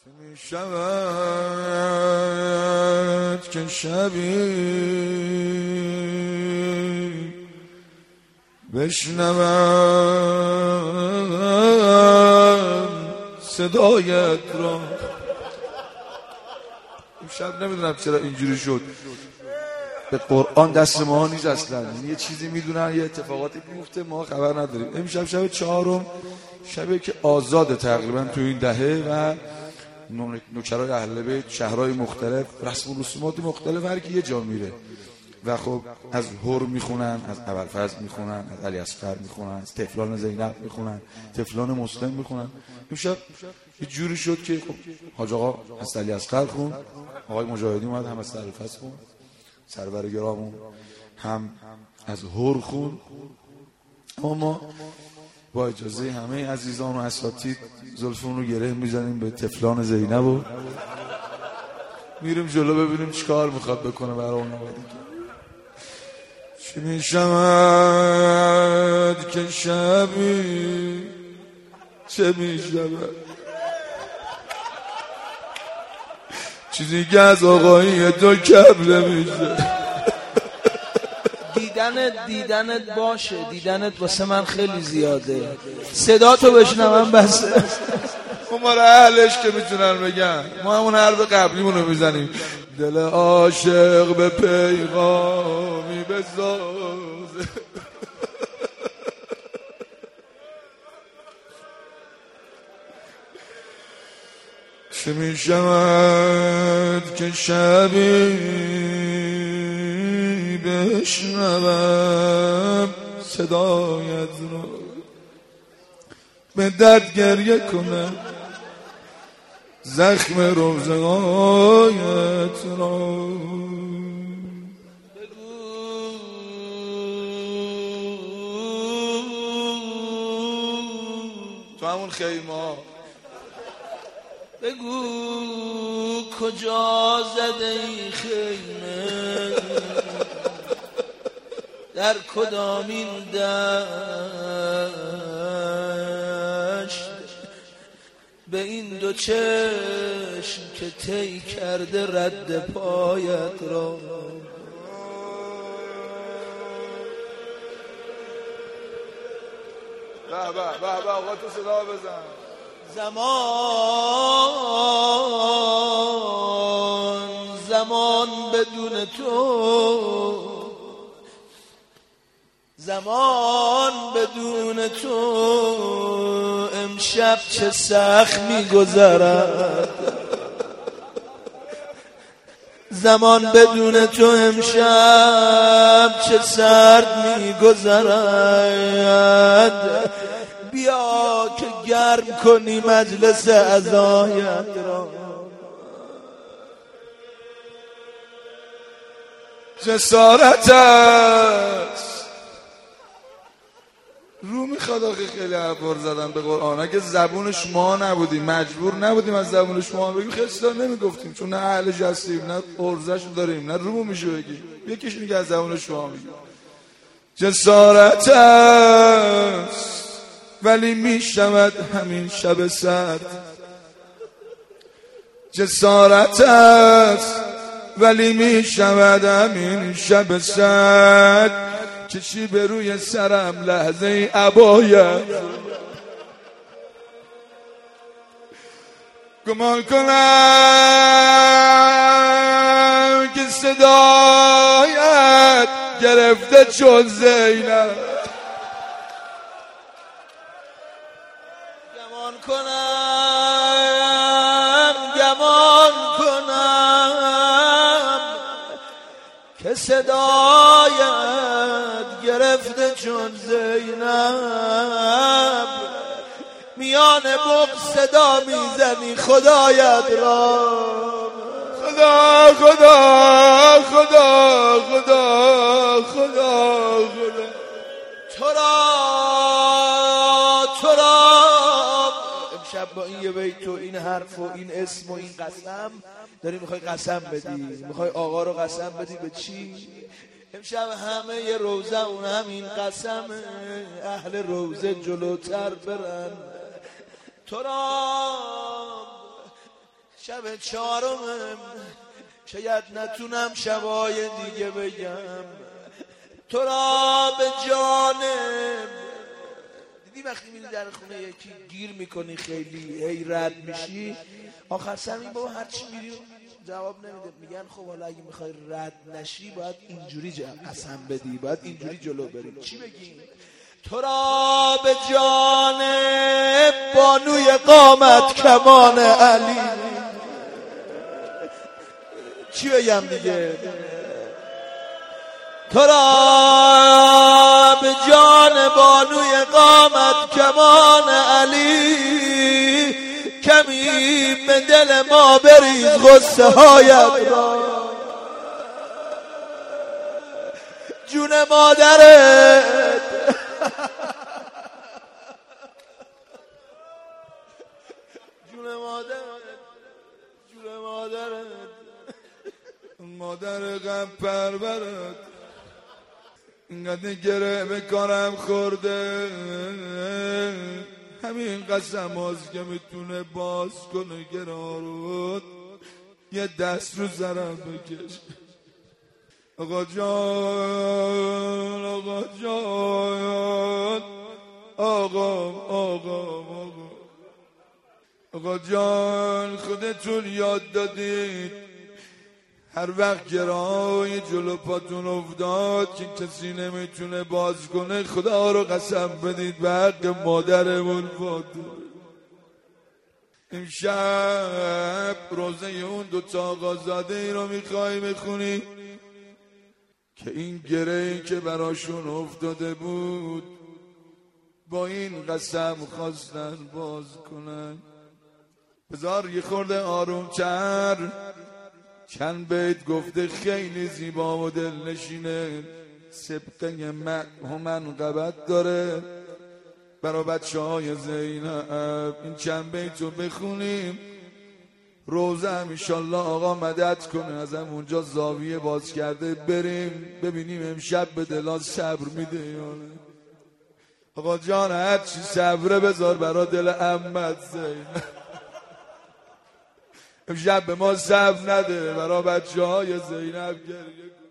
می شود که شبی بشنوم صدایت را. امشب نمیدونم چرا اینجوری شد، به قرآن دست ما نیست اصلا، یه چیزی میدونن یه اتفاقاتی میفته ما خبر نداریم. امشب شب چهارم، شبی که آزاده تقریبا تو این دهه و نوکرای اهل بیت شهرهای مختلف رسم و رسومات مختلف هر کی یه جا میره و خب از هر میخونن، از ابوالفضل میخونن، از علی اصغر میخونن، از تفلان زینب میخونن، تفلان مسلم میخونن. امشب یه جوری شد که خب حاج آقا از علی اصغر خون، آقای مجاهدی اومد هم از ابوالفضل خون، سرور گرامون هم از هر خون. اما ما با اجازه همه عزیزان و اساتید زلفون رو گره میزنیم به تفلان زینب و میریم جلو ببینیم چیکار میخواد بکنه برای اون. چی میشود که شبی، چه میشود چیزی که از آقایی تو کبله میشه. دیدنت باشه، دیدنت واسه من خیلی زیاده، صدا تو بشنوم بس. ما را اهلش که میتونن بگن، ما همون حرف قبلیمونو میزنیم. دل عاشق به پیغامی بساز، چه میشود که شبی بشنوم صدایت را، به درد گریه کنم زخم روزگارت را. تو همون خیمه بگو کجا زده ای خیمه، در کدامین دشت، به این دو چشم که طی کرده رد پایت را. به آقا تو صدا بزن. زمان بدون تو، زمان بدون تو امشب چه سخت میگذرد، زمان بدون تو امشب چه سرد میگذرد. بیا که گرم کنی مجلس عزایت را. جسارت است رو میخواد آخه خیلی حرفار زدن به قرآن. اگه زبون شما نبودیم، مجبور نبودیم از زبون شما بگیم، خیلی چیزا نمیگفتیم، چون نه اهلش هستیم نه ارزش داریم نه رومو میشه بگیم. یکیش میگه از زبون شما میگیم. جسارت است ولی میشود همین شب سرد، جسارت است ولی میشود همین شب سرد. کشی به روی سرم لحظه عبایت، گمان کنم که صدایت گرفته چون زینب، گمان کنم که صدایت گرفته چون زینب. میان بغض صدا میزنی خدایت را. خدا خدا خدا خدا خدا خدا تو را امشب با این یه بیت و این حرف و این اسم و این قسم داری میخوای قسم بدی، میخوای آقا رو قسم بدی به چی؟ امشب همه ی روزه اون همین قسم، اهل روزه جلوتر برن. تو را شب چهارمم شاید نتونم شبای دیگه بگم تو را به جانم. دیدی وقتی میری در خونه یکی گیر میکنی خیلی هی رد میشی آخر سر این بابا هرچی میری جواب نمیده، میگن خب حالا اگه میخوای رد نشی باید اینجوری قسم بدی، باید اینجوری جلو بری. چی بگیم؟ تو را به جان بانوی قامت کمان علی. چی بگم دیگه؟ تو را به جان بانوی قامت کمان علی کمی به دل ما بریز غصه هایت را. جون مادرت جون مادرت جون مادرت مادر غم پرورت اینقدر گره به کارم خورده، همین قسم هاست که میتونه باز کنه گره رو. یه دست رو سرم بکش آقا جان، آقا جان، آقا جان، خودتون یاد دادید هر وقت گرای جلو پاتون افتاد که کسی نمیتونه باز کنه، خدا رو قسم بدید به حق مادرمون فاطمه. امشب روزه اون دوتا آقازاده ای رو میخوای بخونی که این گرهی که براشون افتاده بود با این قسم خواستن باز کنن. بذار یه خورده آرومتر چند بیت گفته خیلی زیبا و دلنشینه، سبقه من قبط داره برای بچه های زینب. این چند بیت رو بخونیم روزه هم انشالله آقا مدد کنه از اونجا زاویه باز کرده بریم ببینیم امشب به دلات صبر میده یا نه. آقا جان هر چی صبره بذار برای دل عمت زینب، امشب به ما صبر نده برای بچه های زینب گریه.